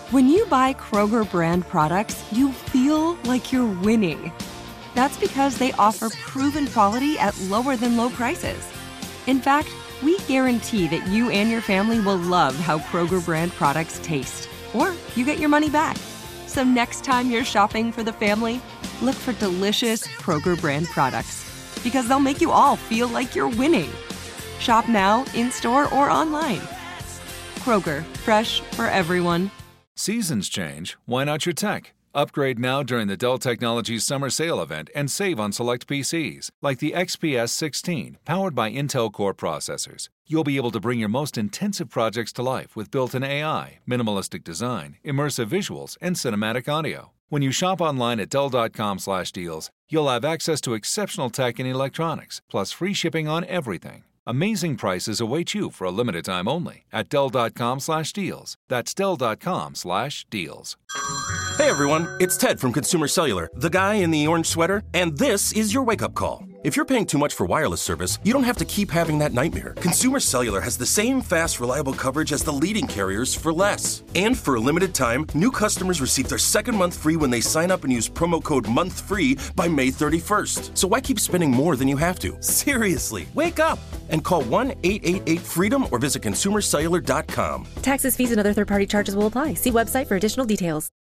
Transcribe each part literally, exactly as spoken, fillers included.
When you buy Kroger brand products, you feel like you're winning. That's because they offer proven quality at lower than low prices. In fact, we guarantee that you and your family will love how Kroger brand products taste, or you get your money back. So next time you're shopping for the family, look for delicious Kroger brand products, because they'll make you all feel like you're winning. Shop now, in-store, or online. Kroger, fresh for everyone. Seasons change. Why not your tech? Upgrade now during the Dell Technologies Summer Sale event and save on select P Cs, like the X P S sixteen, powered by Intel Core processors. You'll be able to bring your most intensive projects to life with built-in A I, minimalistic design, immersive visuals, and cinematic audio. When you shop online at Dell dot com slash deals, you'll have access to exceptional tech and electronics, plus free shipping on everything. Amazing prices await you for a limited time only at Dell dot com slash deals. That's Dell dot com slash deals. Hey everyone, it's Ted from Consumer Cellular, the guy in the orange sweater, and this is your wake-up call. If you're paying too much for wireless service, you don't have to keep having that nightmare. Consumer Cellular has the same fast, reliable coverage as the leading carriers for less. And for a limited time, new customers receive their second month free when they sign up and use promo code MONTHFREE by May thirty-first. So why keep spending more than you have to? Seriously, wake up and call one eight eight eight FREEDOM or visit consumer cellular dot com. Taxes, fees, and other third-party charges will apply. See website for additional details.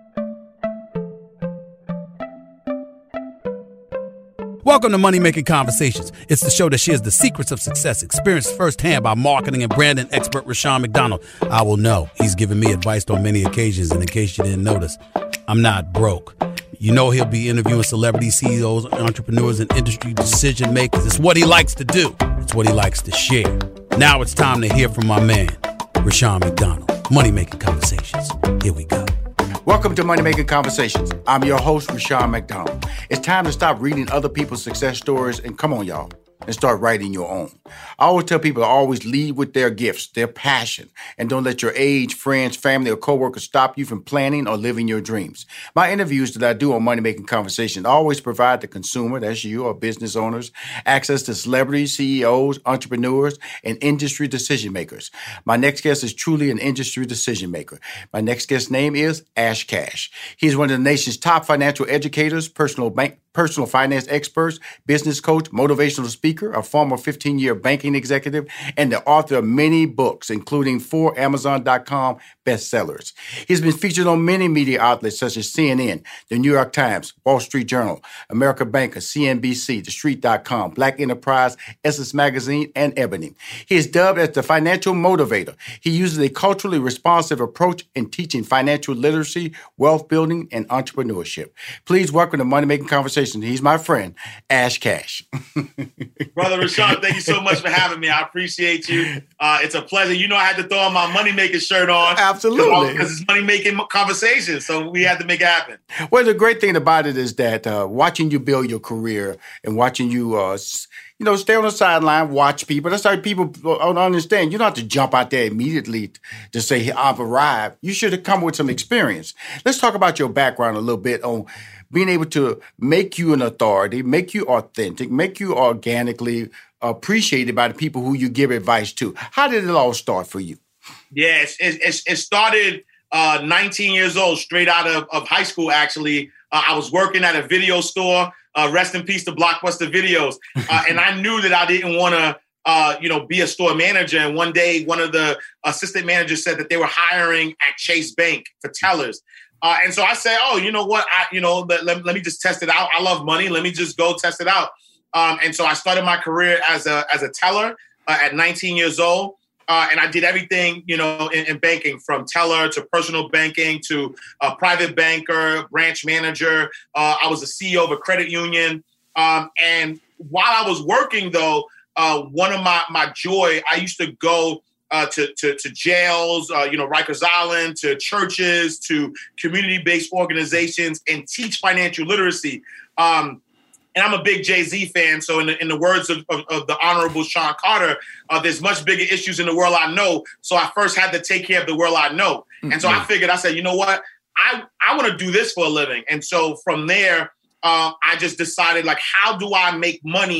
Welcome to Money Making Conversations. It's the show that shares the secrets of success, experienced firsthand by marketing and branding expert Rushion McDonald. I will know he's given me advice on many occasions, and in case you didn't notice, I'm not broke. You know he'll be interviewing celebrity C E Os, entrepreneurs, and industry decision makers. It's what he likes to do. It's what he likes to share. Now it's time to hear from my man, Rushion McDonald. Money Making Conversations. Here we go. Welcome to Money Making Conversations. I'm your host, Rushion McDonald. It's time to stop reading other people's success stories and come on, y'all, and start writing your own. I always tell people to always lead with their gifts, their passion, and don't let your age, friends, family, or coworkers stop you from planning or living your dreams. My interviews that I do on Money Making Conversations always provide the consumer, that's you or business owners, access to celebrities, C E Os, entrepreneurs, and industry decision makers. My next guest is truly an industry decision maker. My next guest's name is Ash Cash. He's one of the nation's top financial educators, personal bank personal finance experts, business coach, motivational speaker, a former fifteen-year banking executive, and the author of many books, including four Amazon dot com bestsellers. He's been featured on many media outlets such as C N N, The New York Times, Wall Street Journal, American Banker, C N B C, The Street dot com, Black Enterprise, Essence Magazine, and Ebony. He is dubbed as the financial motivator. He uses a culturally responsive approach in teaching financial literacy, wealth building, and entrepreneurship. Please welcome to Money Making Conversations. He's my friend, Ash Cash. Brother Rushion, thank you so much for having me. I appreciate you. Uh, it's a pleasure. You know I had to throw on my Money Making shirt on. Absolutely. Because it's Money Making Conversations, so we had to make it happen. Well, the great thing about it is that uh, watching you build your career and watching you, uh, you know, stay on the sideline, watch people. That's how people don't understand. You don't have to jump out there immediately to say, hey, I've arrived. You should have come with some experience. Let's talk about your background a little bit on being able to make you an authority, make you authentic, make you organically appreciated by the people who you give advice to. How did it all start for you? Yeah, it, it, it started uh, nineteen years old, straight out of, of high school, actually. Uh, I was working at a video store. Uh, rest in peace to Blockbuster Videos. Uh, and I knew that I didn't want to, uh, you know, be a store manager. And one day, one of the assistant managers said that they were hiring at Chase Bank for tellers. Uh, and so I said, oh, you know what? I, you know, let, let, let me just test it out. I love money. Let me just go test it out. Um, and so I started my career as a as a teller uh, at nineteen years old. Uh, and I did everything, you know, in, in banking, from teller to personal banking to a private banker, branch manager. Uh, I was a C E O of a credit union. Um, and while I was working, though, uh, one of my my joy, I used to go Uh, to, to, to jails, uh, you know, Rikers Island, to churches, to community-based organizations, and teach financial literacy. Um, and I'm a big Jay-Z fan, so in the, in the words of, of, of the Honorable Sean Carter, uh, there's much bigger issues in the world I know, so I first had to take care of the world I know. Mm-hmm. And so I figured, I said, you know what, I, I want to do this for a living. And so from there, um, I just decided, like, how do I make money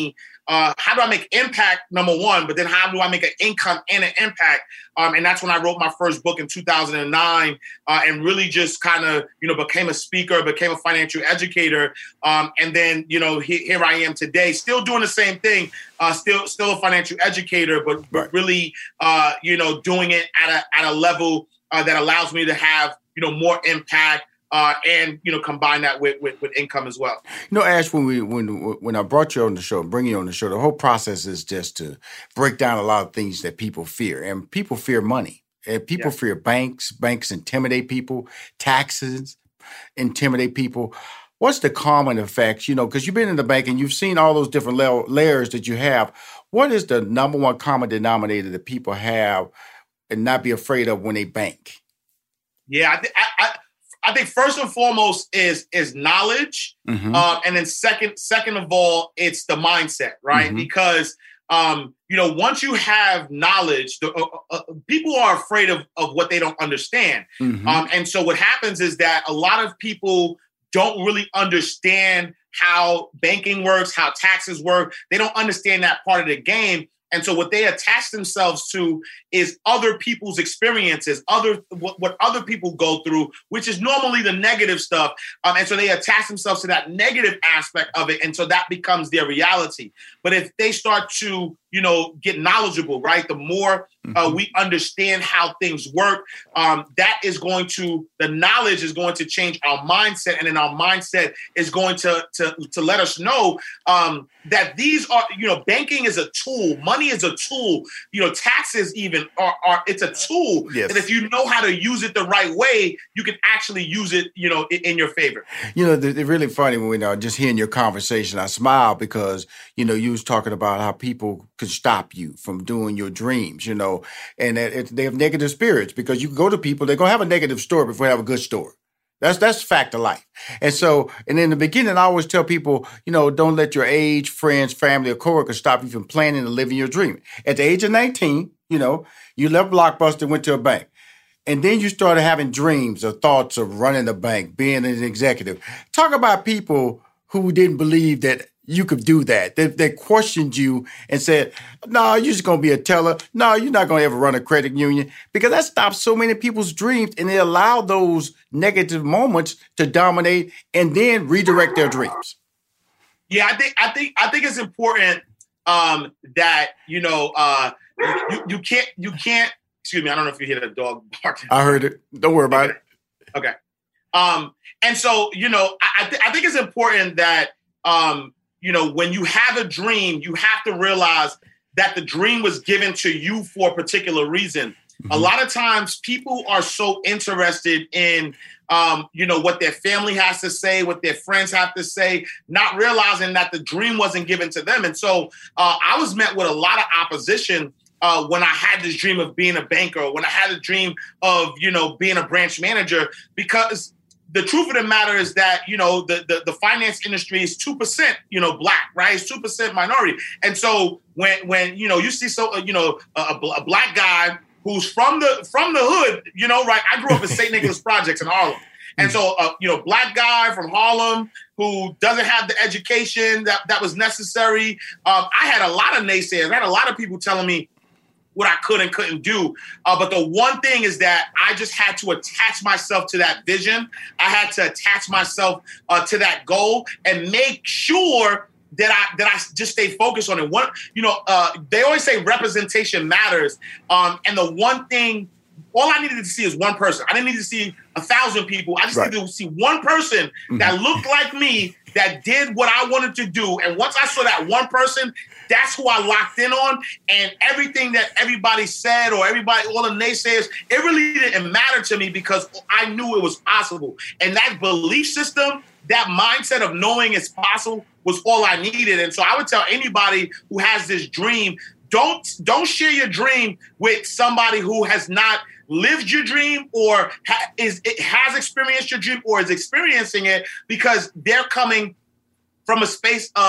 uh, how do I make impact, number one, but then how do I make an income and an impact? Um, and that's when I wrote my first book in two thousand nine uh, and really just kind of, you know, became a speaker, became a financial educator. Um, and then, you know, he, here I am today, still doing the same thing, uh, still still a financial educator, but, but really, uh, you know, doing it at a, at a level uh, that allows me to have, you know, more impact. Uh, and, you know, combine that with, with, with income as well. You know, Ash, when we when when I brought you on the show, bring you on the show, the whole process is just to break down a lot of things that people fear. And people fear money. And people yeah. fear banks. Banks intimidate people. Taxes intimidate people. What's the common effects? You know, because you've been in the bank and you've seen all those different la- layers that you have. What is the number one common denominator that people have and not be afraid of when they bank? Yeah, I think I, I I think first and foremost is is knowledge, mm-hmm. uh, and then second second of all, it's the mindset, right? Mm-hmm. Because um, you know, once you have knowledge, the, uh, uh, people are afraid of of what they don't understand, mm-hmm. um, and so what happens is that a lot of people don't really understand how banking works, how taxes work. They don't understand that part of the game. And so what they attach themselves to is other people's experiences, other what, what other people go through, which is normally the negative stuff. Um, and so they attach themselves to that negative aspect of it. And so that becomes their reality. But if they start to, you know, get knowledgeable, right, the more uh, we understand how things work, um, that is going to, the knowledge is going to change our mindset. And then our mindset is going to, to, to let us know um, that these are, you know, banking is a tool. Money is a tool. You know, taxes even are, are it's a tool. Yes. And if you know how to use it the right way, you can actually use it, you know, in, in your favor. You know, it's really funny when uh, just hearing your conversation, I smile because, you know, you was talking about how people could stop you from doing your dreams, you know, and it, it, they have negative spirits because you can go to people, they're going to have a negative story before they have a good story. That's that's fact of life. And so, and in the beginning, I always tell people, you know, don't let your age, friends, family, or coworkers stop you from planning and living your dream. At the age of nineteen, you know, you left Blockbuster, went to a bank. And then you started having dreams or thoughts of running a bank, being an executive. Talk about people who didn't believe that you could do that. They, they questioned you and said, no, you're just going to be a teller. No, you're not going to ever run a credit union. Because that stopped so many people's dreams and it allowed those negative moments to dominate and then redirect their dreams. Yeah, I think I think I think it's important um, that, you know, uh, you, you can't you can't excuse me, I don't know if you hear the dog barking. I heard it. Don't worry about okay. it. Okay. Um, and so, you know, I, I, th- I think it's important that, um, you know, when you have a dream, you have to realize that the dream was given to you for a particular reason. Mm-hmm. A lot of times people are so interested in, um, you know, what their family has to say, what their friends have to say, not realizing that the dream wasn't given to them. And so uh, I was met with a lot of opposition Uh, when I had this dream of being a banker, when I had a dream of, you know, being a branch manager, because the truth of the matter is that, you know, the, the, the finance industry is two percent, you know, black, right? It's two percent minority. And so when, when, you know, you see so, uh, you know, a, a black guy who's from the, from the hood, you know, right? I grew up in Saint Nicholas Projects in Harlem. And so, uh, you know, black guy from Harlem who doesn't have the education that, that was necessary. Um, I had a lot of naysayers. I had a lot of people telling me what I could and couldn't do. Uh, but the one thing is that I just had to attach myself to that vision. I had to attach myself uh, to that goal and make sure that I that I just stay focused on it. One, you know, uh, they always say representation matters. Um, and the one thing, all I needed to see is one person. I didn't need to see a thousand people. I just right. needed to see one person mm-hmm. that looked like me, that did what I wanted to do. And once I saw that one person, that's who I locked in on. And everything that everybody said or everybody, all the naysayers, it really didn't matter to me because I knew it was possible. And that belief system, that mindset of knowing it's possible was all I needed. And so I would tell anybody who has this dream, don't, don't share your dream with somebody who has not lived your dream or ha- is it has experienced your dream or is experiencing it, because they're coming from a space of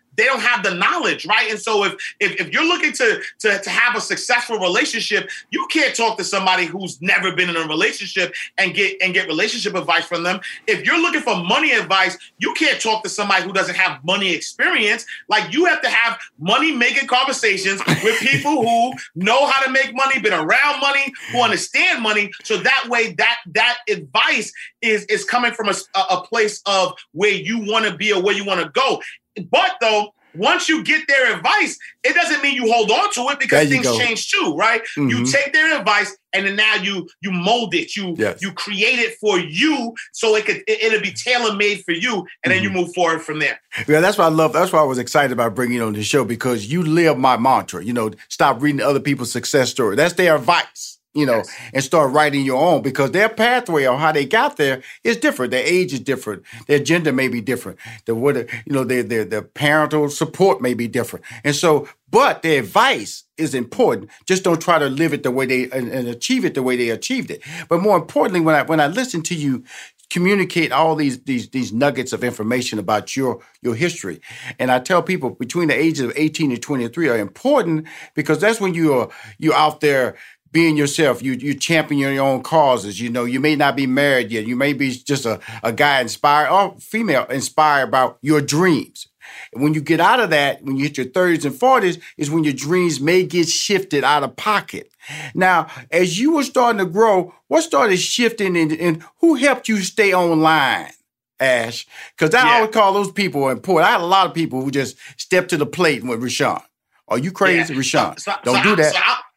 they don't have the knowledge, right? And so if if, if you're looking to, to, to have a successful relationship, you can't talk to somebody who's never been in a relationship and get and get relationship advice from them. If you're looking for money advice, you can't talk to somebody who doesn't have money experience. Like, you have to have money-making conversations with people who know how to make money, been around money, who understand money. So that way, that that advice is, is coming from a, a place of where you want to be or where you want to go. But though, once you get their advice, it doesn't mean you hold on to it, because things go. change too, right? Mm-hmm. You take their advice and then now you you mold it, you yes. you create it for you, so it could it, it'll be tailor made for you, and mm-hmm. then you move forward from there. Yeah, that's why I love. That's why I was excited about bringing you on the show, because you live my mantra. You know, stop reading other people's success story. That's their advice. You know, yes. and start writing your own, because their pathway on how they got there is different. Their age is different. Their gender may be different. The what you know, their their their parental support may be different. And so, but their advice is important. Just don't try to live it the way they and, and achieve it the way they achieved it. But more importantly, when I when I listen to you communicate all these these these nuggets of information about your your history, and I tell people between the ages of eighteen and twenty-three are important, because that's when you are you're out there being yourself. You you champion your own causes. You know, you may not be married yet. You may be just a, a guy inspired or female inspired about your dreams. And when you get out of that, when you hit your thirties and forties, is when your dreams may get shifted out of pocket. Now, as you were starting to grow, what started shifting, and, and who helped you stay online, Ash? Because I yeah. always call those people important. I had a lot of people who just stepped to the plate with Rushion. Are you crazy, yeah. Rushion? So, so, Don't so do I, that. So I,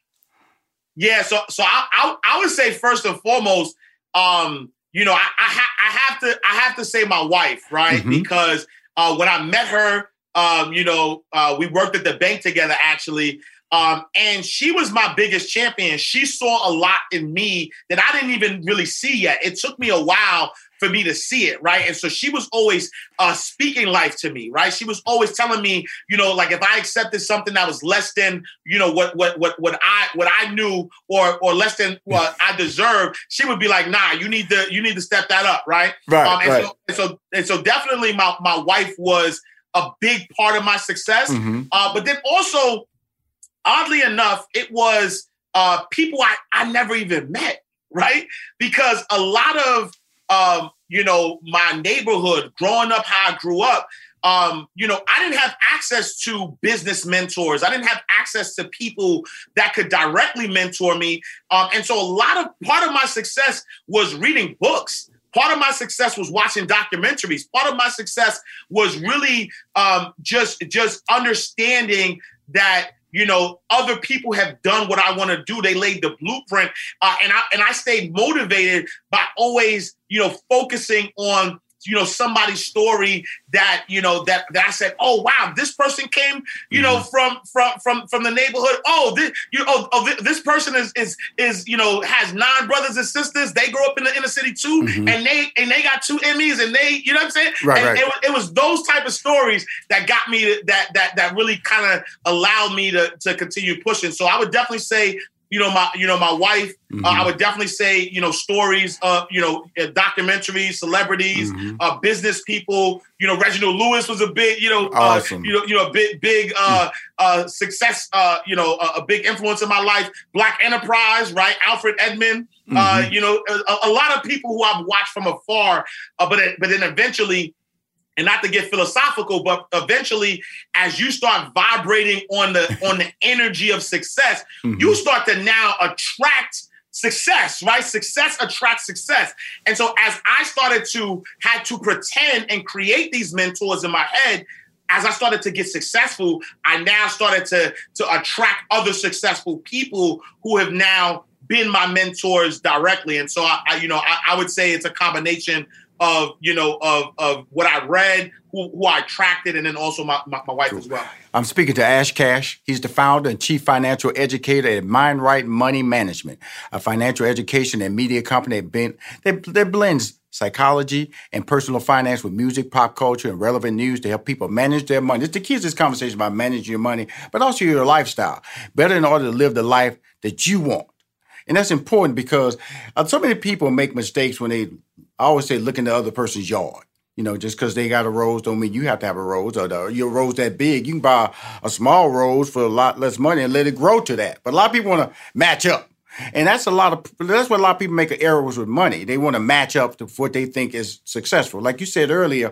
Yeah, so so I, I I would say first and foremost, um, you know, I I, ha- I have to I have to say my wife, right? Mm-hmm. Because uh, when I met her, um, you know, uh, we worked at the bank together actually, um, and she was my biggest champion. She saw a lot in me that I didn't even really see yet. It took me a while for me to see it, right? And so she was always uh, speaking life to me, right? She was always telling me, you know, like if I accepted something that was less than, you know, what what what what I what I knew or or less than what I deserved, she would be like, nah, you need to you need to step that up, right? Right. Um, and, right. So, and so and so definitely my my wife was a big part of my success, mm-hmm. uh, but then also, oddly enough, it was uh, people I I never even met, right? Because a lot of Um, you know, my neighborhood, growing up how I grew up, um, you know, I didn't have access to business mentors. I didn't have access to people that could directly mentor me. Um, and so a lot of part of my success was reading books. Part of my success was watching documentaries. Part of my success was really um, just, just understanding that, you know, other people have done what I want to do. They laid the blueprint, uh, and I and I stayed motivated by always, you know, focusing on, you know, somebody's story that, you know, that, that I said, oh, wow, this person came, you know, mm-hmm. from, from, from, from the neighborhood. Oh, this, you know, oh, oh, this person is, is, is, you know, has nine brothers and sisters. They grew up in the inner city too. Mm-hmm. And they, and they got two Emmys, and they, you know what I'm saying? Right, and right. It, it was those type of stories that got me to, that, that, that really kind of allowed me to, to continue pushing. So I would definitely say, you know, my, you know, my wife, mm-hmm. uh, I would definitely say, you know, stories of, you know, documentaries, celebrities, mm-hmm. uh, business people, you know, Reginald Lewis was a big, you know, awesome. uh, you know, you know, big, big uh, uh, success, uh, you know, a, a big influence in my life. Black Enterprise, right? Alfred Edmond, mm-hmm. uh, you know, a, a lot of people who I've watched from afar, uh, but, but then eventually, and not to get philosophical, but eventually, as you start vibrating on the on the energy of success, mm-hmm. you start to now attract success, right? Success attracts success. And so as I started to had to pretend and create these mentors in my head, as I started to get successful, I now started to, to attract other successful people who have now been my mentors directly. And so I, I you know, I, I would say it's a combination of, you know, of, of what I read, who, who I attracted, and then also my, my, my wife cool. as well. I'm speaking to Ash Cash. He's the founder and chief financial educator at MindRight Money Management, a financial education and media company that, been, that, that blends psychology and personal finance with music, pop culture, and relevant news to help people manage their money. It's the key to this conversation about managing your money, but also your lifestyle, better in order to live the life that you want. And that's important because uh, so many people make mistakes when they, I always say, look in the other person's yard. You know, just because they got a rose don't mean you have to have a rose. Or the, your rose that big, you can buy a small rose for a lot less money and let it grow to that. But a lot of people want to match up. And that's a lot of, that's what a lot of people make an error with money. They want to match up to what they think is successful. Like you said earlier,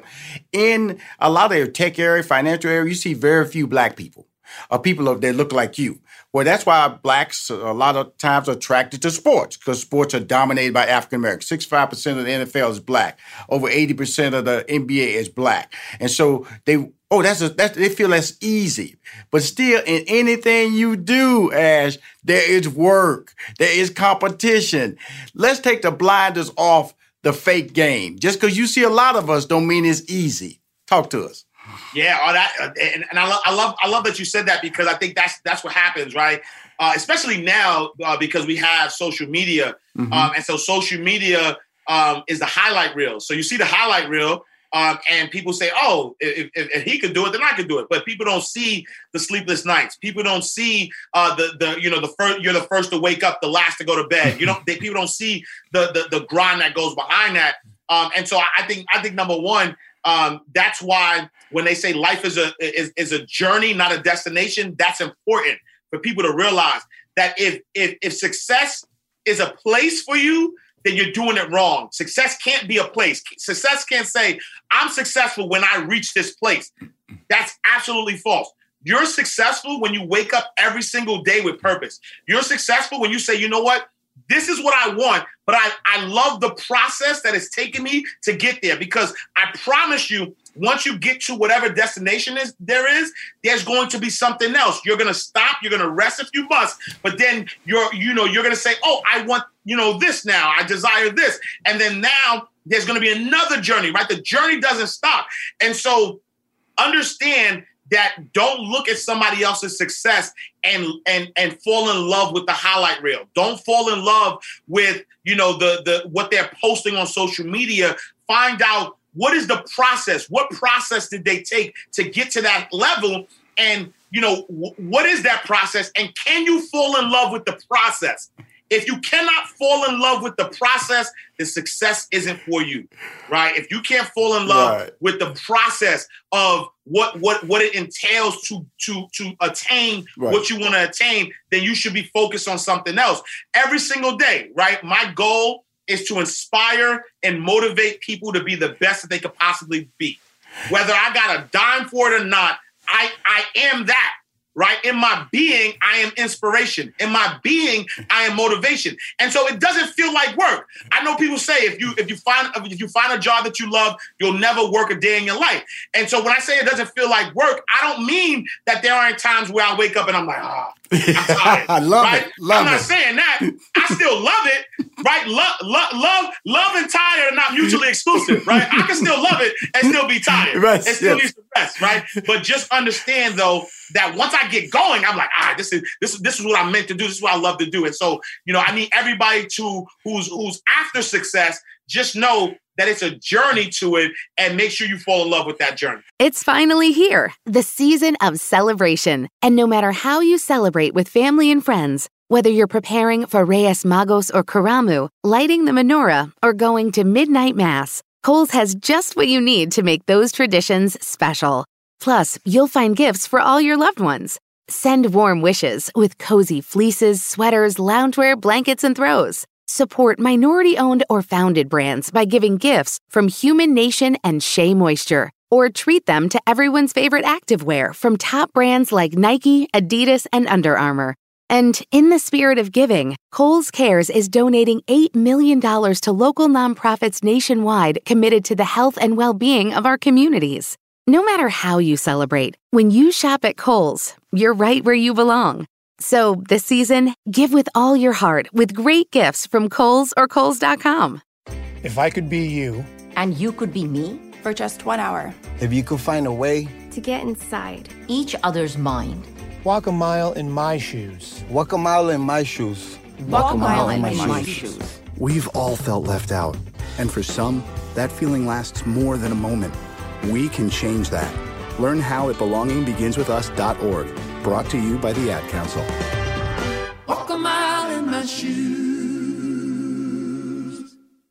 in a lot of the tech area, financial area, you see very few black people or people that look like you. Well, that's why blacks a lot of times are attracted to sports, because sports are dominated by African Americans. sixty-five percent of the N F L is black. Over eighty percent of the N B A is black. And so they, oh, that's, a, that's they feel that's easy. But still, in anything you do, Ash, there is work. There is competition. Let's take the blinders off the fake game. Just because you see a lot of us don't mean it's easy. Talk to us. Yeah, all that, and, and I, lo- I love, I love that you said that, because I think that's that's what happens, right? Uh, especially now, uh, because we have social media, mm-hmm. um, and so social media um, is the highlight reel. So you see the highlight reel, um, and people say, "Oh, if, if, if he could do it, then I could do it." But people don't see the sleepless nights. People don't see uh, the the you know the first you're the first to wake up, the last to go to bed. You don't. They, people don't see the, the the grind that goes behind that. Um, and so I think I think number one. Um, that's why when they say life is a is, is a journey, not a destination, that's important for people to realize that if if if success is a place for you, then you're doing it wrong. Success can't be a place. Success can't say, I'm successful when I reach this place. That's absolutely false. You're successful when you wake up every single day with purpose. You're successful when you say, you know what? This is what I want, but I, I love the process that it's taken me to get there, because I promise you, once you get to whatever destination is there is, there's going to be something else. You're going to stop. You're going to rest if you must, but then you're, you know, you're going to say, oh, I want, you know, this now. I desire this. And then now there's going to be another journey, right? The journey doesn't stop. And so understand that don't look at somebody else's success and and and fall in love with the highlight reel. Don't fall in love with, you know, the the what they're posting on social media. Find out what is the process. What process did they take to get to that level? And, you know, w- what is that process? And can you fall in love with the process? If you cannot fall in love with the process, the success isn't for you, right? If you can't fall in love right. with the process of what what what it entails to to to attain right. what you want to attain, then you should be focused on something else every single day, right? My goal is to inspire and motivate people to be the best that they could possibly be. Whether I got a dime for it or not, I I am that. Right? In my being, I am inspiration. In my being, I am motivation. And so it doesn't feel like work. I know people say if you if you find if you find a job that you love, you'll never work a day in your life. And so when I say it doesn't feel like work, I don't mean that there aren't times where I wake up and I'm like, ah, oh, I'm tired. I love right? it. Love I'm not it. saying that. I still love it. Right? Love, love, love, love and tired are not mutually exclusive, right? I can still love it and still be tired. Right. And still yes. need some rest, right? But just understand though that once I get going, I'm like, ah, this is this is this is what I'm meant to do. This is what I love to do. And so, you know, I need everybody to who's who's after success, just know that it's a journey to it, and make sure you fall in love with that journey. It's finally here, the season of celebration. And no matter how you celebrate with family and friends, whether you're preparing for Reyes Magos or Karamu, lighting the menorah, or going to midnight mass, Kohl's has just what you need to make those traditions special. Plus, you'll find gifts for all your loved ones. Send warm wishes with cozy fleeces, sweaters, loungewear, blankets, and throws. Support minority-owned or founded brands by giving gifts from Human Nation and Shea Moisture. Or treat them to everyone's favorite activewear from top brands like Nike, Adidas, and Under Armour. And in the spirit of giving, Kohl's Cares is donating eight million dollars to local nonprofits nationwide committed to the health and well-being of our communities. No matter how you celebrate, when you shop at Kohl's, you're right where you belong. So this season, give with all your heart with great gifts from Kohl's or Kohl's dot com. If I could be you. And you could be me for just one hour. If you could find a way to get inside each other's mind. Walk a mile in my shoes. Walk a mile in my shoes. Walk, Walk a mile, mile in, in my, my shoes. shoes. We've all felt left out. And for some, that feeling lasts more than a moment. We can change that. Learn how at belonging begins with us dot org. Brought to you by the Ad Council. Walk a mile in my shoes.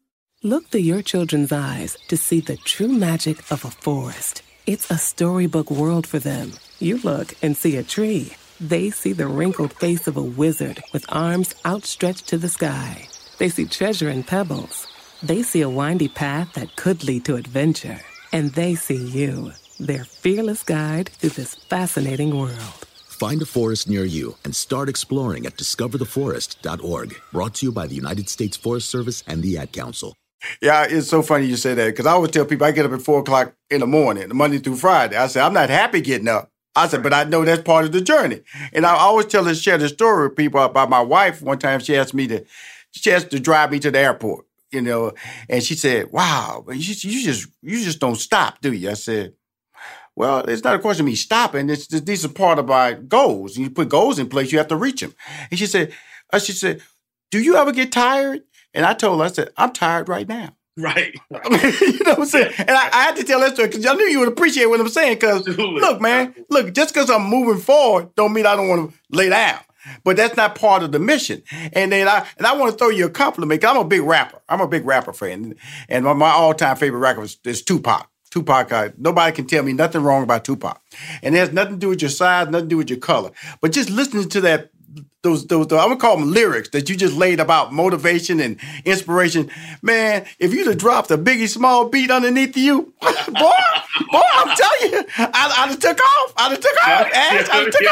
Look through your children's eyes to see the true magic of a forest. It's a storybook world for them. You look and see a tree. They see the wrinkled face of a wizard with arms outstretched to the sky. They see treasure in pebbles. They see a windy path that could lead to adventure. And they see you, their fearless guide through this fascinating world. Find a forest near you and start exploring at discover the forest dot org. Brought to you by the United States Forest Service and the Ad Council. Yeah, it's so funny you say that because I always tell people I get up at four o'clock in the morning, Monday through Friday. I say, I'm not happy getting up. I said, but I know that's part of the journey. And I always tell and share the story with people about my wife. One time she asked me to, she asked to drive me to the airport, you know, and she said, wow, you, you just you just don't stop, do you? I said, well, it's not a question of me stopping. It's, these are part of my goals. You put goals in place, you have to reach them. And she said, uh, she said, do you ever get tired? And I told her, I said, I'm tired right now. Right. I mean, you know what I'm saying? And I, I had to tell that story because I knew you would appreciate what I'm saying. Because, look, man, look, just because I'm moving forward don't mean I don't want to lay down. But that's not part of the mission. And then I and I want to throw you a compliment. I'm a big rapper. I'm a big rapper fan. And my, my all-time favorite rapper is, is Tupac. Tupac, uh, nobody can tell me nothing wrong about Tupac. And it has nothing to do with your size, nothing to do with your color. But just listening to that, those, those, those I'm going to call them lyrics that you just laid about motivation and inspiration. Man, if you'd have dropped a Biggie Small beat underneath you, boy, boy, I'm telling you, I, I'd have took off. I'd have took off. Ash,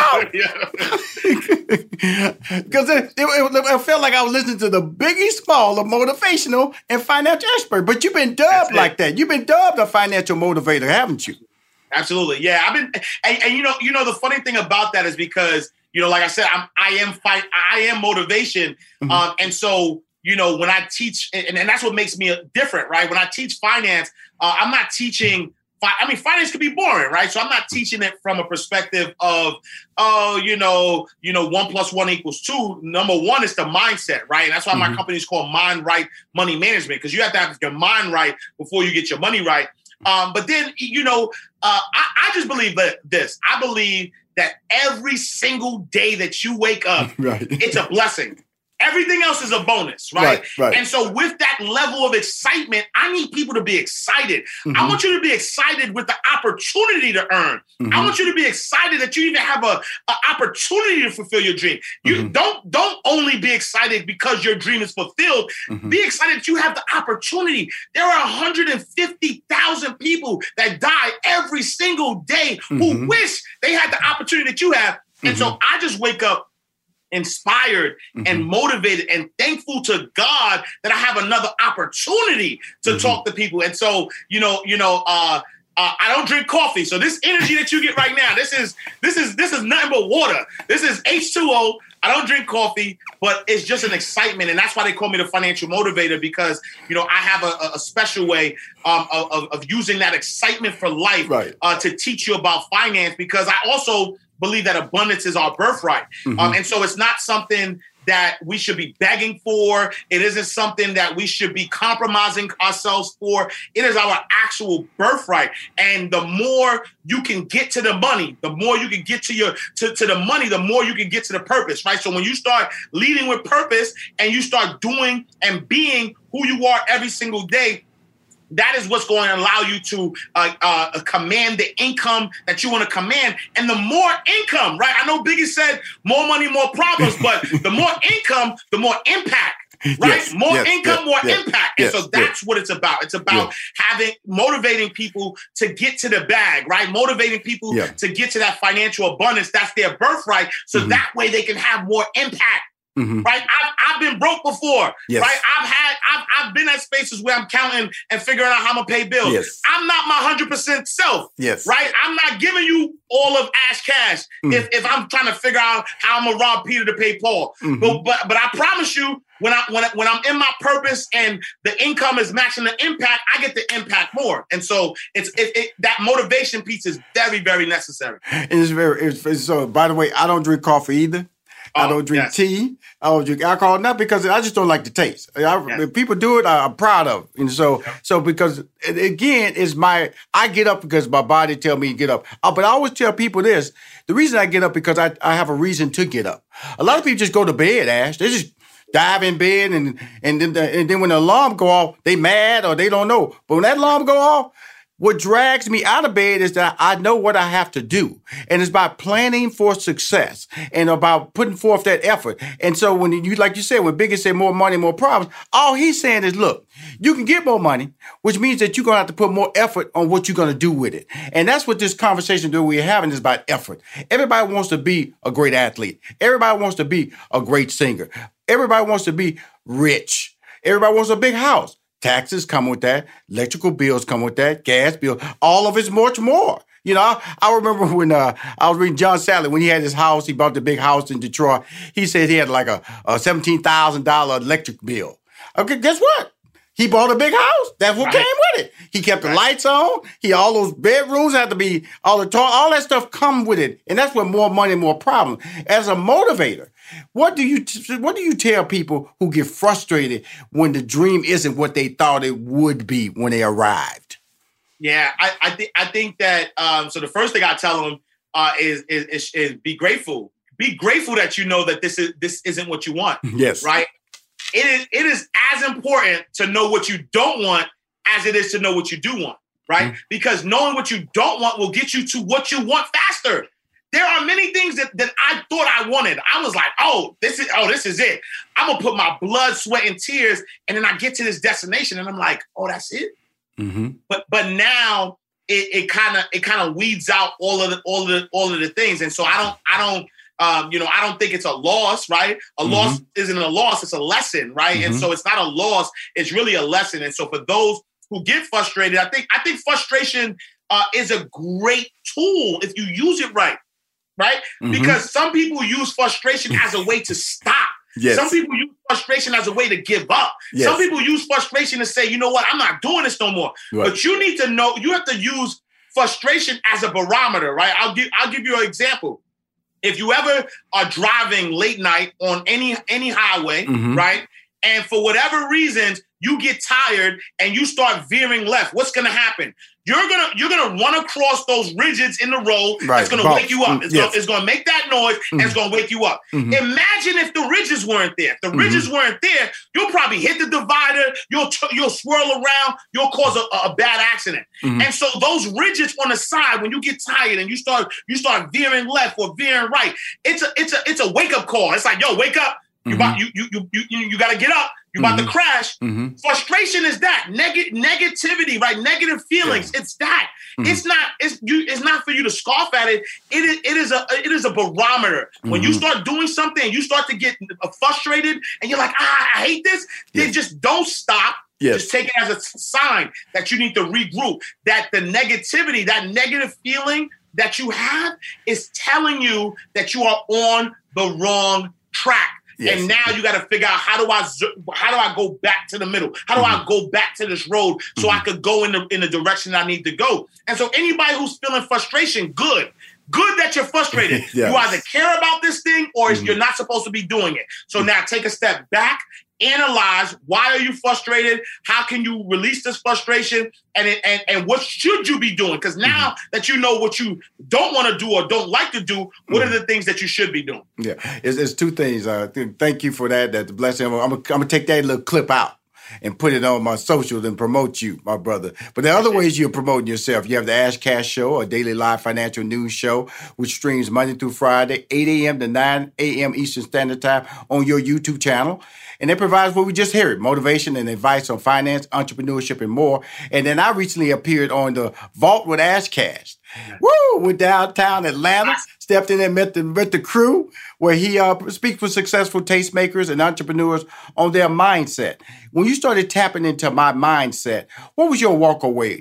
I'd have took off. Because it, it, it, it felt like I was listening to the Biggie Small, a motivational and financial expert. But you've been dubbed like that. You've been dubbed a financial motivator, haven't you? Absolutely. Yeah. I've been, and, and you know, you know, the funny thing about that is because, you know, like I said, I'm, I am fight, I am motivation. Mm-hmm. Um, and so, you know, when I teach, and, and that's what makes me different, right? When I teach finance, uh, I'm not teaching, fi- I mean, finance can be boring, right? So I'm not teaching it from a perspective of, oh, you know, you know, one plus one equals two. Number one is the mindset, right? And that's why mm-hmm. my company is called Mind Right Money Management, because you have to have your mind right before you get your money right. Um, but then, you know, uh, I, I just believe that this, I believe that every single day that you wake up, right. It's a blessing. Everything else is a bonus, right? Right, right? And so with that level of excitement, I need people to be excited. Mm-hmm. I want you to be excited with the opportunity to earn. Mm-hmm. I want you to be excited that you even have a, a opportunity to fulfill your dream. You mm-hmm. don't, don't only be excited because your dream is fulfilled. Mm-hmm. Be excited that you have the opportunity. There are one hundred fifty thousand people that die every single day mm-hmm. who wish they had the opportunity that you have. And mm-hmm. so I just wake up inspired mm-hmm. and motivated and thankful to God that I have another opportunity to mm-hmm. talk to people. And so, you know, you know, uh, uh, I don't drink coffee. So this energy that you get right now, this is, this is, this is nothing but water. This is H two O. I don't drink coffee, but it's just an excitement. And that's why they call me the financial motivator, because, you know, I have a, a special way um, of, of using that excitement for life right. uh, to teach you about finance, because I also believe that abundance is our birthright. Mm-hmm. Um, and so it's not something that we should be begging for. It isn't something that we should be compromising ourselves for. It is our actual birthright. And the more you can get to the money, the more you can get to your to, to the money, the more you can get to the purpose, right? So when you start leading with purpose and you start doing and being who you are every single day, that is what's going to allow you to uh, uh, command the income that you want to command. And the more income, right? I know Biggie said more money, more problems, but the more income, the more impact, right? Yes, more yes, income, yes, more yes, impact. Yes, and so that's yes. what it's about. It's about yes. having, motivating people to get to the bag, right? Motivating people yeah. to get to that financial abundance. That's their birthright. So mm-hmm. that way they can have more impact. Mm-hmm. Right, I've, I've been broke before. Yes. Right, I've had, I've, I've been at spaces where I'm counting and figuring out how I'm gonna pay bills. Yes. I'm not my hundred percent self. Yes, right. I'm not giving you all of Ash Cash mm-hmm. if, if I'm trying to figure out how I'm gonna rob Peter to pay Paul. Mm-hmm. But, but but I promise you, when I when when I'm in my purpose and the income is matching the impact, I get the impact more. And so it's it, it, that motivation piece is very very necessary. It's very it's, it's, so. By the way, I don't drink coffee either. I don't drink yes. tea. I don't drink alcohol, not because I just don't like the taste. I, yes. If people do it, I, I'm proud of it. And so, yep. so because again, it's my, I get up because my body tell me to get up. Uh, but I always tell people this, the reason I get up because I, I have a reason to get up. A lot of people just go to bed, Ash. They just, dive in bed, and and then, the, and then when the alarm go off, they mad or they don't know. But when that alarm go off, what drags me out of bed is that I know what I have to do. And it's about planning for success and about putting forth that effort. And so when you, like you said, when Biggie said more money, more problems, all he's saying is, look, you can get more money, which means that you're going to have to put more effort on what you're going to do with it. And that's what this conversation that we're having is about effort. Everybody wants to be a great athlete. Everybody wants to be a great singer. Everybody wants to be rich. Everybody wants a big house. Taxes come with that. Electrical bills come with that. Gas bill. All of it's much more. You know, I, I remember when uh, I was reading John Sally, when he had his house, he bought the big house in Detroit. He said he had like a, a seventeen thousand dollars electric bill. Okay, guess what? He bought a big house. That's what right. came with it. He kept the right. lights on. He all those bedrooms had to be, all the talk, all that stuff come with it. And that's what more money, more problems. As a motivator, what do you what do you tell people who get frustrated when the dream isn't what they thought it would be when they arrived? Yeah, I, I think I think that um, so the first thing I tell them uh, is, is is is be grateful. Be grateful that you know that this is this isn't what you want. Yes, right. It is it is as important to know what you don't want as it is to know what you do want, right? Mm-hmm. Because knowing what you don't want will get you to what you want faster. There are many things that, that I thought I wanted. I was like, oh, this is oh, this is it. I'm gonna put my blood, sweat, and tears, and then I get to this destination, and I'm like, oh, that's it. Mm-hmm. But but now it kind of it kind of weeds out all of the all of the all of the things, and so I don't I don't. Um, you know, I don't think it's a loss, right? A mm-hmm. loss isn't a loss, it's a lesson, right? Mm-hmm. And so it's not a loss, it's really a lesson. And so for those who get frustrated, I think I think frustration uh, is a great tool if you use it right, right? Mm-hmm. Because some people use frustration as a way to stop. Yes. Some people use frustration as a way to give up. Yes. Some people use frustration to say, you know what, I'm not doing this no more. Right. But you need to know, you have to use frustration as a barometer, right? I'll give I'll give you an example. If you ever are driving late night on any any highway, mm-hmm. right, and for whatever reasons you get tired and you start veering left, what's going to happen? You're gonna you're gonna run across those ridges in the road. Right. It's gonna Bump. wake you up. It's, yes. gonna, it's gonna make that noise mm-hmm. and it's gonna wake you up. Mm-hmm. Imagine if the ridges weren't there. If the mm-hmm. ridges weren't there, you'll probably hit the divider. You'll t- you'll swirl around. You'll cause a, a bad accident. Mm-hmm. And so those ridges on the side, when you get tired and you start you start veering left or veering right, it's a it's a it's a wake up call. It's like, yo, wake up. You mm-hmm. about you you you you you got to get up. You're about mm-hmm. to crash. Mm-hmm. Frustration is that Neg- negativity, right? Negative feelings. Yeah. It's that. Mm-hmm. It's not. It's you. It's not for you to scoff at it. It is. It is a. It is a barometer. Mm-hmm. When you start doing something, and you start to get frustrated, and you're like, ah, I hate this. Yeah. Then just don't stop. Yes. Just take it as a sign that you need to regroup. That the negativity, that negative feeling that you have, is telling you that you are on the wrong track. Yes. And now you got to figure out, how do I how do I go back to the middle? How do mm-hmm. I go back to this road so mm-hmm. I could go in the in the direction I need to go? And so anybody who's feeling frustration, good. Good that you're frustrated. Yes. You either care about this thing or mm-hmm. you're not supposed to be doing it. So now take a step back, analyze, why are you frustrated? How can you release this frustration? And it, and, and what should you be doing? Because now mm-hmm. that you know what you don't want to do or don't like to do, what mm-hmm. are the things that you should be doing? Yeah, it's, it's two things. Uh, thank you for that. That the blessing. I'm, I'm, I'm going to take that little clip out and put it on my socials and promote you, my brother. But there are other ways you're promoting yourself. You have the Ash Cash Show, a daily live financial news show, which streams Monday through Friday, eight a.m. to nine a.m. Eastern Standard Time on your YouTube channel. And it provides what we just heard, motivation and advice on finance, entrepreneurship, and more. And then I recently appeared on the Vault with Ash Cash. Woo! Went downtown Atlanta, stepped in and met the, met the crew, where he uh, speaks with successful tastemakers and entrepreneurs on their mindset. When you started tapping into my mindset, what was your walk away?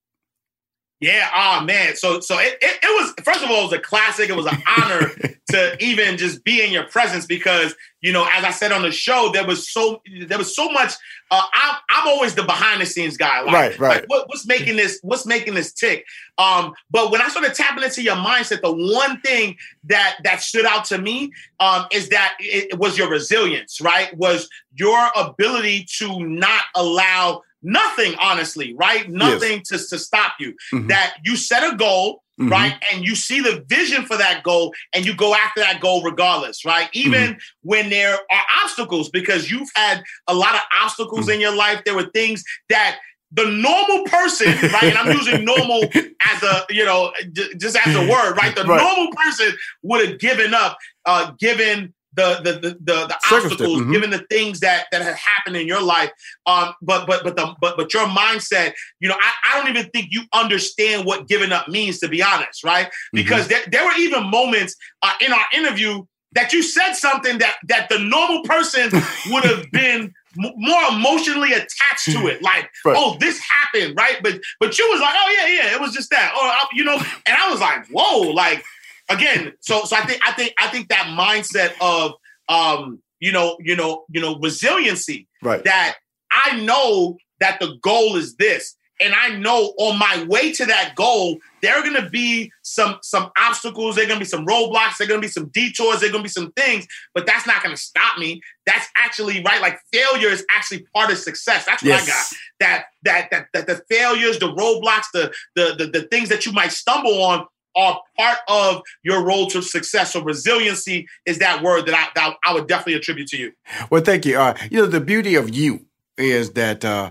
Yeah, oh man. So so it, it, it was, first of all, it was a classic. It was an honor to even just be in your presence because, you know, as I said on the show, there was so there was so much. Uh, I'm I'm always the behind the scenes guy. Like, right, right. Like what, what's making this What's making this tick? Um, but when I started tapping into your mindset, the one thing that that stood out to me um, is that it, it was your resilience. Right, was your ability to not allow nothing, honestly, right? Nothing yes. to, to stop you. Mm-hmm. That you set a goal, mm-hmm. right? And you see the vision for that goal and you go after that goal regardless, right? Even mm-hmm. when there are obstacles, because you've had a lot of obstacles mm-hmm. in your life. There were things that the normal person, right? And I'm using normal as a, you know, j- just as a word, right? The right. normal person would have given up, uh, given the the the the, the obstacles, mm-hmm. given the things that that have happened in your life. Um, but but but the but but your mindset, you know, I, I don't even think you understand what giving up means, to be honest, right? Because mm-hmm. there, there were even moments uh, in our interview that you said something that that the normal person would have been more emotionally attached to it, like, right. oh, this happened, right? But but you was like, oh yeah, yeah, it was just that, or you know, and I was like, whoa, like again. So so I think I think I think that mindset of um, you know, you know, you know, resiliency, right? That I know that the goal is this, and I know on my way to that goal, there are going to be some some obstacles. There are going to be some roadblocks. There are going to be some detours. There are going to be some things, but that's not going to stop me. That's actually right. Like failure is actually part of success. That's what yes. I got. That that that that the failures, the roadblocks, the the the, the things that you might stumble on are part of your road to success. So resiliency is that word that I that I would definitely attribute to you. Well, thank you. Uh, you know, the beauty of you is that uh,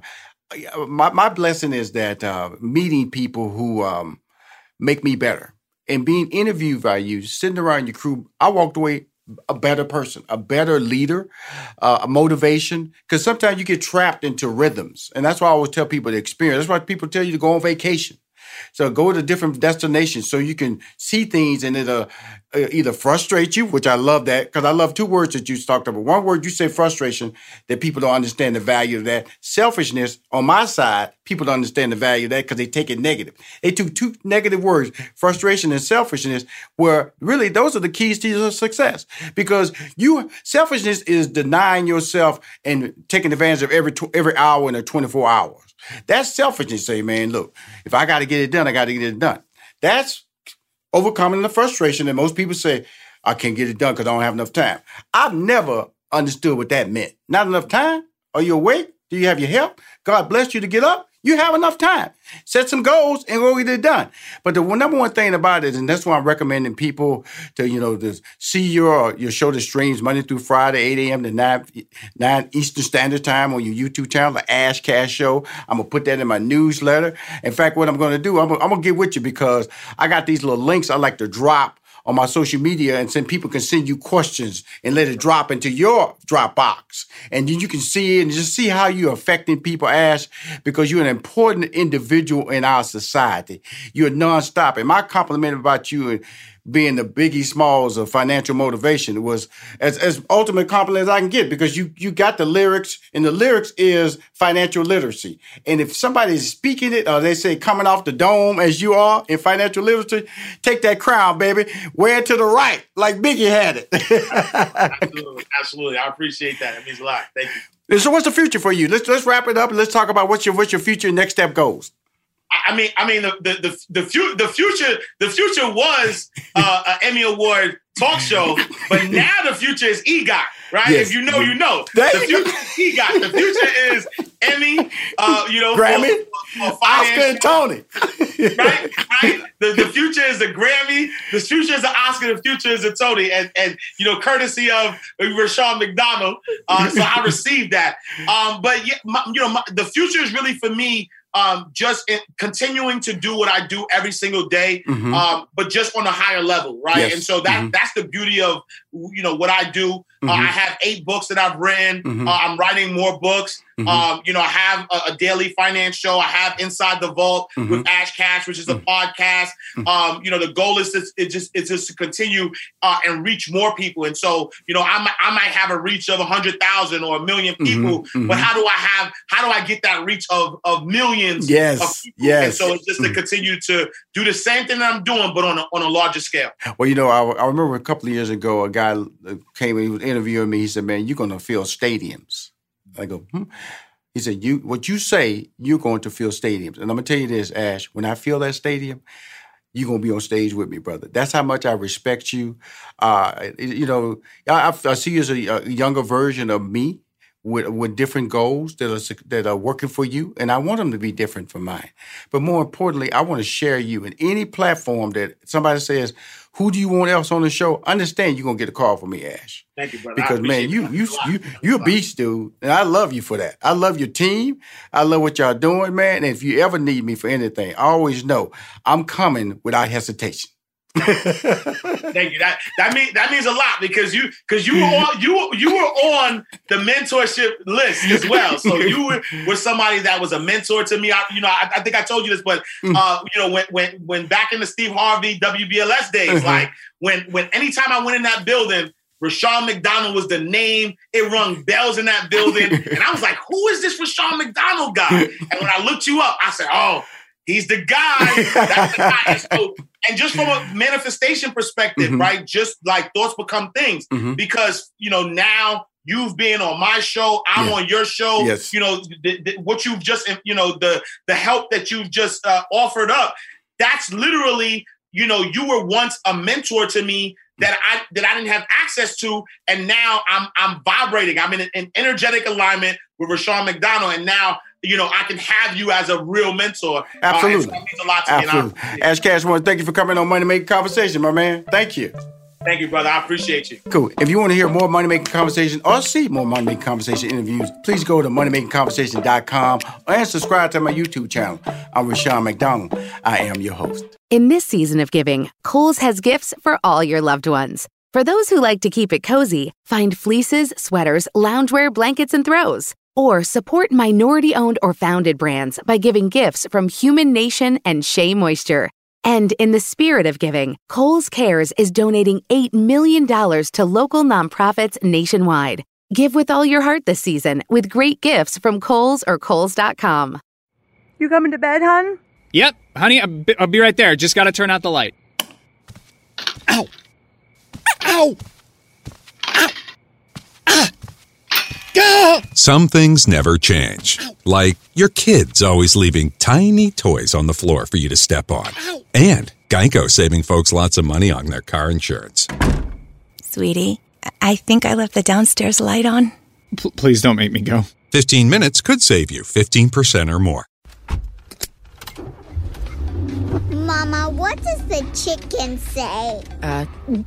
my my blessing is that uh, meeting people who um, make me better and being interviewed by you, sitting around your crew, I walked away a better person, a better leader, uh, a motivation. Because sometimes you get trapped into rhythms. And that's why I always tell people to experience. That's why people tell you to go on vacation. So go to different destinations so you can see things and it'll uh, either frustrate you, which I love that, because I love two words that you talked about. One word, you say frustration, that people don't understand the value of that. Selfishness, on my side, people don't understand the value of that because they take it negative. They took two negative words, frustration and selfishness, where really those are the keys to your success. Because you selfishness is denying yourself and taking advantage of every every hour in the twenty-four hours. That's selfishness. Say, man, look, if I got to get it done, I got to get it done. That's overcoming the frustration that most people say, I can't get it done because I don't have enough time. I've never understood what that meant. Not enough time? Are you awake? Do you have your help? God bless you to get up? You have enough time. Set some goals and go get it done. But the one, number one thing about it, and that's why I'm recommending people to, you know, to see your your show, the streams Monday through Friday, eight a.m. to nine, nine Eastern Standard Time on your YouTube channel, the Ash Cash Show. I'm going to put that in my newsletter. In fact, what I'm going to do, I'm, I'm going to get with you because I got these little links I like to drop on my social media, and then people can send you questions and let it drop into your Dropbox. And then you can see it and just see how you're affecting people, Ash, because you're an important individual in our society. You're nonstop. And my compliment about you and being the Biggie Smalls of financial motivation was as, as ultimate compliment as I can get, because you you got the lyrics, and the lyrics is financial literacy. And if somebody is speaking it, or they say coming off the dome as you are in financial literacy, take that crown, baby, wear it to the right, like Biggie had it. Absolutely, absolutely. I appreciate that. It means a lot. Thank you. And so what's the future for you? Let's let's wrap it up and let's talk about what's your what's your future next step goals. I mean, I mean, the the the, the, fu- the future the future was uh, an Emmy Award talk show, but now the future is EGOT, right? Yes. If you know, you know. The future is EGOT. The future is Emmy, uh, you know, Grammy, for, for Oscar, and Tony, right? Right. The the future is a Grammy. The future is an Oscar. The future is a Tony, and and you know, courtesy of Rushion McDonald. Uh, so I received that. Um, but yeah, my, you know, my, the future is really for me. Um, just in, continuing to do what I do every single day, mm-hmm. um, but just on a higher level, right? Yes. And so that mm-hmm. that's the beauty of, you know, what I do. Mm-hmm. Uh, I have eight books that I've written. Mm-hmm. Uh, I'm writing more books. Mm-hmm. Um, you know, I have a, a daily finance show. I have Inside the Vault mm-hmm. with Ash Cash, which is a mm-hmm. podcast. Mm-hmm. Um, you know, the goal is to, it just it's just to continue uh, and reach more people. And so, you know, I might, I might have a reach of a hundred thousand or a million people, mm-hmm. but how do I have how do I get that reach of of millions? Yes, of people? yes. And so it's just mm-hmm. to continue to do the same thing that I'm doing, but on a, on a larger scale. Well, you know, I, I remember a couple of years ago, a guy came and he was interviewing me. He said, "Man, you're going to fill stadiums." I go, hmm. He said, "You what you say, you're going to fill stadiums." And I'm going to tell you this, Ash, when I fill that stadium, you're going to be on stage with me, brother. That's how much I respect you. Uh, you know, I, I see you as a, a younger version of me, with with different goals that are that are working for you, and I want them to be different from mine. But more importantly, I want to share you in any platform that somebody says, "Who do you want else on the show?" Understand you're gonna get a call from me, Ash. Thank you, brother. Because man, you you you you're a beast, dude, and I love you for that. I love your team. I love what y'all doing, man. And if you ever need me for anything, always know I'm coming without hesitation. Thank you. That that means that means a lot because you because you were on you you were on the mentorship list as well. So you were, were somebody that was a mentor to me. I, you know, I, I think I told you this, but uh, you know, when when when back in the Steve Harvey W B L S days, mm-hmm. like when when anytime I went in that building, Rushion McDonald was the name. It rung bells in that building, and I was like, "Who is this Rushion McDonald guy?" And when I looked you up, I said, "Oh, he's the guy." That's the guy. And so, and just from a manifestation perspective, mm-hmm. right? Just like thoughts become things mm-hmm. because, you know, now you've been on my show, I'm yeah. on your show, yes. you know, the, the, what you've just, you know, the, the help that you've just uh, offered up, that's literally, you know, you were once a mentor to me that I, that I didn't have access to. And now I'm, I'm vibrating. I'm in an, an energetic alignment with Rushion McDonald. And now, you know, I can have you as a real mentor. Absolutely. Uh, so that means a lot to Absolutely. me. Ash Cash, one, thank you for coming on Money Making Conversation, my man. Thank you. Thank you, brother. I appreciate you. Cool. If you want to hear more Money Making Conversation or see more Money Making Conversation interviews, please go to money making conversation dot com and subscribe to my YouTube channel. I'm Rushion McDonald. I am your host. In this season of giving, Kohl's has gifts for all your loved ones. For those who like to keep it cozy, find fleeces, sweaters, loungewear, blankets, and throws. Or support minority-owned or founded brands by giving gifts from Human Nation and Shea Moisture. And in the spirit of giving, Kohl's Cares is donating eight million dollars to local nonprofits nationwide. Give with all your heart this season with great gifts from Kohl's or Kohl's dot com. You coming to bed, hon? Yep, honey, I'll be, I'll be right there. Just gotta turn out the light. Ow! Ow! Ow! Ah! Go! Some things never change. Like your kids always leaving tiny toys on the floor for you to step on. And Geico saving folks lots of money on their car insurance. Sweetie, I think I left the downstairs light on. P- please don't make me go. fifteen minutes could save you fifteen percent or more. Mama, what does the chicken say? Uh,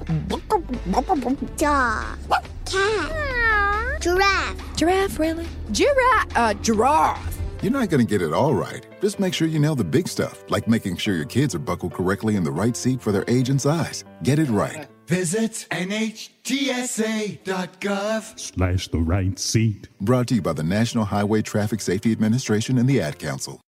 Dog. Cat. Giraffe. Giraffe, really? Giraffe. Uh, giraffe. You're not going to get it all right. Just make sure you nail the big stuff, like making sure your kids are buckled correctly in the right seat for their age and size. Get it right. Visit N H T S A dot gov slash the right seat. Brought to you by the National Highway Traffic Safety Administration and the Ad Council.